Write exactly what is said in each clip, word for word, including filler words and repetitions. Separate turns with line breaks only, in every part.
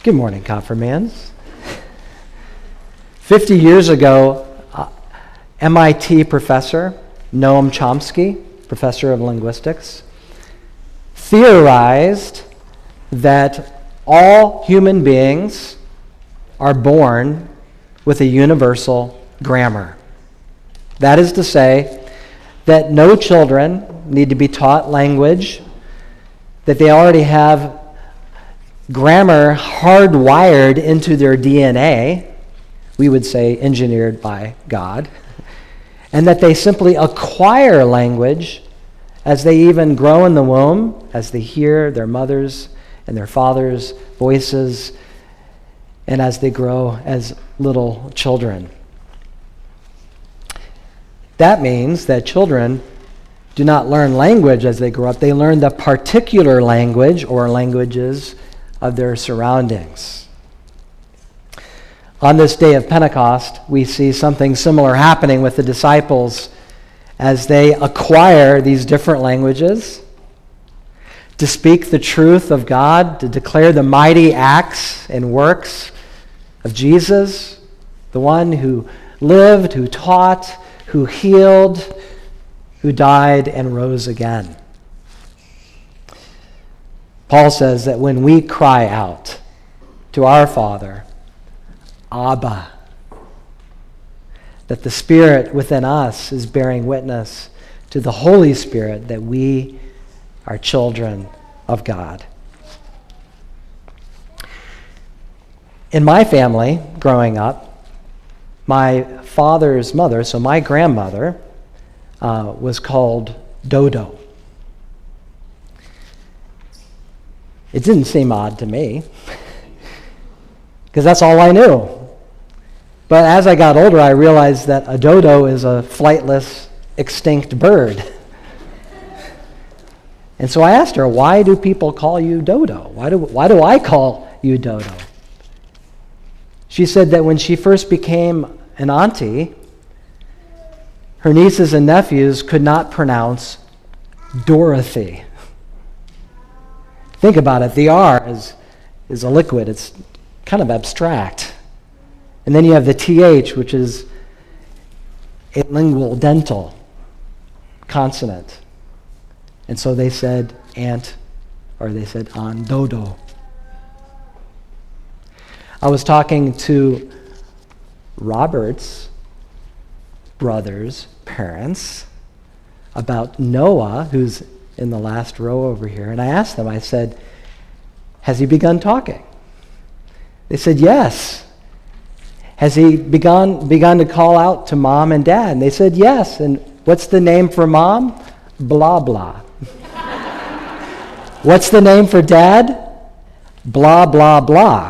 Good morning, confirmands. Fifty years ago, uh, M I T professor Noam Chomsky, professor of linguistics, theorized that all human beings are born with a universal grammar. That is to say, that no children need to be taught language, that they already have grammar hardwired into their D N A, we would say engineered by God, and that they simply acquire language as they even grow in the womb, as they hear their mothers' and their fathers' voices, and as they grow as little children. That means that children do not learn language as they grow up. They learn the particular language or languages of their surroundings. On this day of Pentecost, we see something similar happening with the disciples as they acquire these different languages to speak the truth of God, to declare the mighty acts and works of Jesus, the one who lived, who taught, who healed, who died and rose again. Paul says that when we cry out to our Father, Abba, that the Spirit within us is bearing witness to the Holy Spirit that we are children of God. In my family, growing up, my father's mother, so my grandmother, uh, was called Dodo. It didn't seem odd to me, because that's all I knew. But as I got older, I realized that a dodo is a flightless, extinct bird. And so I asked her, why do people call you Dodo? Why do, why do I call you Dodo? She said that when she first became an auntie, her nieces and nephews could not pronounce Dorothy. Think about it. The R is, is a liquid. It's kind of abstract. And then you have the T H, which is a lingual dental consonant. And so they said aunt, or they said on Dodo. I was talking to Robert's brother's parents about Noah, who's in the last row over here, and I asked them, I said, has he begun talking? They said, yes. Has he begun, begun to call out to mom and dad? And they said, yes. And what's the name for mom? Blah, blah. What's the name for dad? Blah, blah, blah.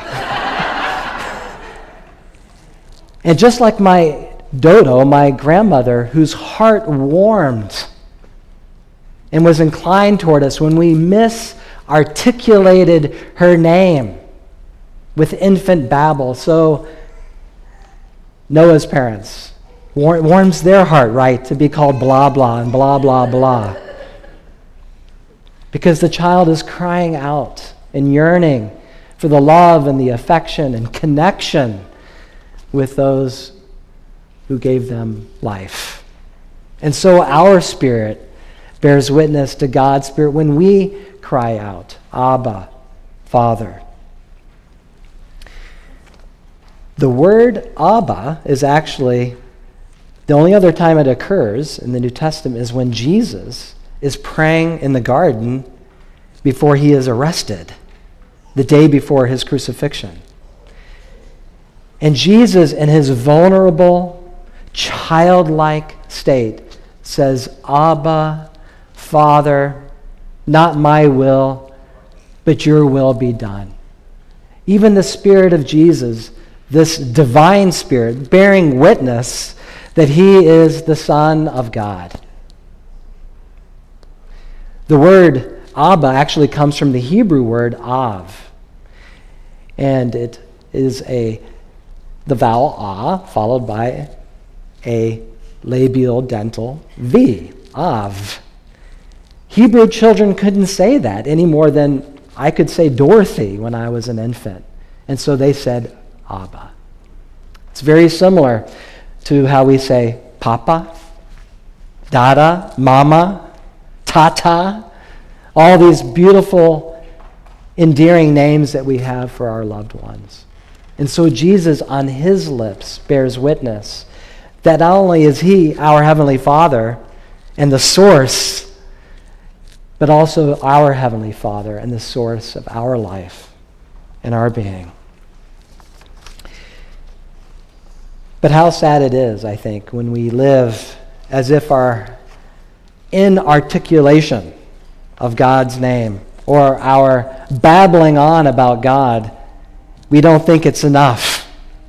And just like my Dodo, my grandmother, whose heart warmed and was inclined toward us when we misarticulated her name with infant babble. So Noah's parents, war- warms their heart, right, to be called blah, blah, and blah, blah, blah. Because the child is crying out and yearning for the love and the affection and connection with those who gave them life. And so our spirit bears witness to God's Spirit when we cry out, Abba, Father. The word Abba is actually, the only other time it occurs in the New Testament is when Jesus is praying in the garden before he is arrested, the day before his crucifixion. And Jesus, in his vulnerable, childlike state, says, Abba, Father, not my will, but your will be done. Even the Spirit of Jesus, this divine Spirit, bearing witness that he is the Son of God. The word Abba actually comes from the Hebrew word Av. And it is a the vowel A followed by a labial dental V, Av. Hebrew children couldn't say that any more than I could say Dorothy when I was an infant And so they said, Abba. It's very similar to how we say Papa, Dada, Mama, Tata, all these beautiful, endearing names that we have for our loved ones. And so Jesus, on his lips, bears witness that not only is he our Heavenly Father and the source, but also our Heavenly Father and the source of our life and our being. But how sad it is, I think, when we live as if our inarticulation of God's name or our babbling on about God, we don't think it's enough.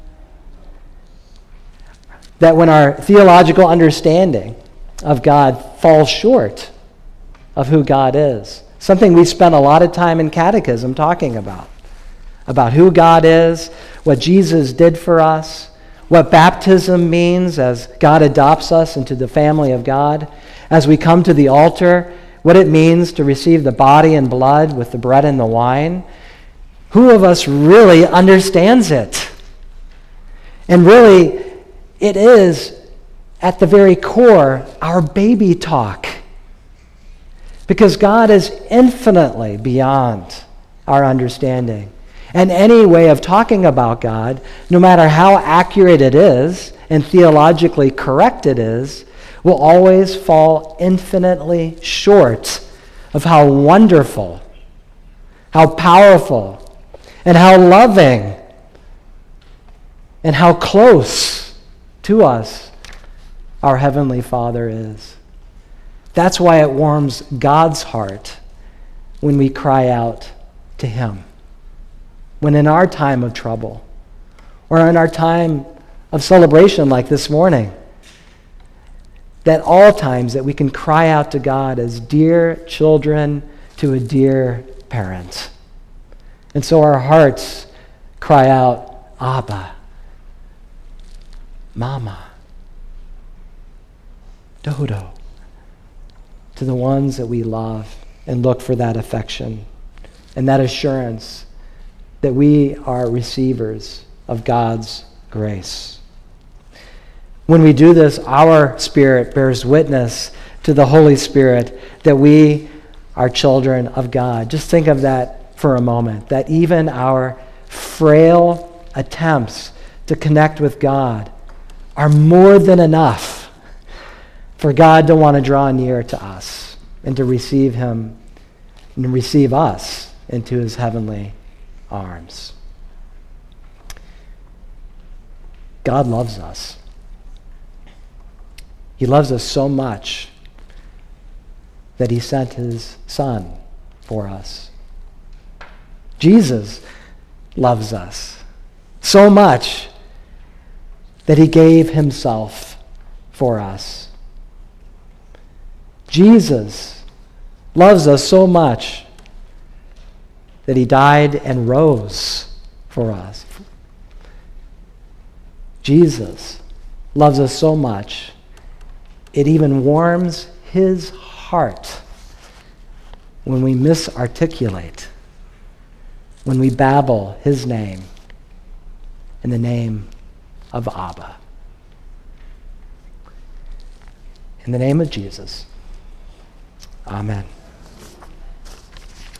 That when our theological understanding of God falls short of who God is, something we spent a lot of time in catechism talking about, about who God is, what Jesus did for us, what baptism means as God adopts us into the family of God, as we come to the altar, what it means to receive the body and blood with the bread and the wine. Who of us really understands it? And really, it is, at the very core, our baby talk. Because God is infinitely beyond our understanding. And any way of talking about God, no matter how accurate it is and theologically correct it is, will always fall infinitely short of how wonderful, how powerful, and how loving, and how close to us our Heavenly Father is. That's why it warms God's heart when we cry out to him. When in our time of trouble, or in our time of celebration like this morning, that all times that we can cry out to God as dear children to a dear parent. And so our hearts cry out, Abba, Mama, Dodo, to the ones that we love and look for that affection and that assurance that we are receivers of God's grace. When we do this, our spirit bears witness to the Holy Spirit that we are children of God. Just think of that for a moment, that even our frail attempts to connect with God are more than enough for God to want to draw near to us and to receive him and receive us into his heavenly arms. God loves us. He loves us so much that he sent his Son for us. Jesus loves us so much that he gave himself for us. Jesus loves us so much that he died and rose for us. Jesus loves us so much, it even warms his heart when we misarticulate, when we babble his name in the name of Abba. In the name of Jesus, amen.